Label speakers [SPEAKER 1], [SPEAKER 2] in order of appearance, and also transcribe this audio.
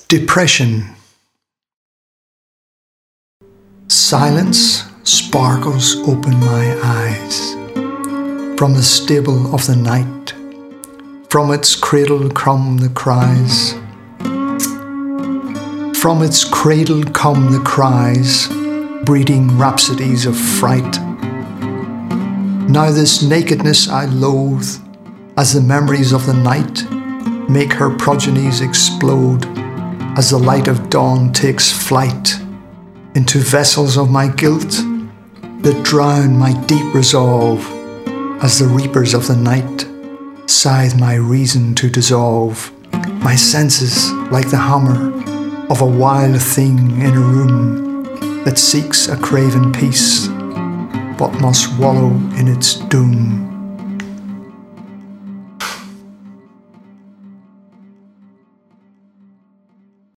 [SPEAKER 1] Depression. Silence sparkles open my eyes from the stable of the night. From its cradle come the cries. From its cradle come the cries, breeding rhapsodies of fright. Now this nakedness I loathe, as the memories of the night make her progenies explode, as the light of dawn takes flight into vessels of my guilt that drown my deep resolve, as the reapers of the night scythe my reason to dissolve, my senses like the hammer of a wild thing in a room that seeks a craven peace, but must wallow in its doom.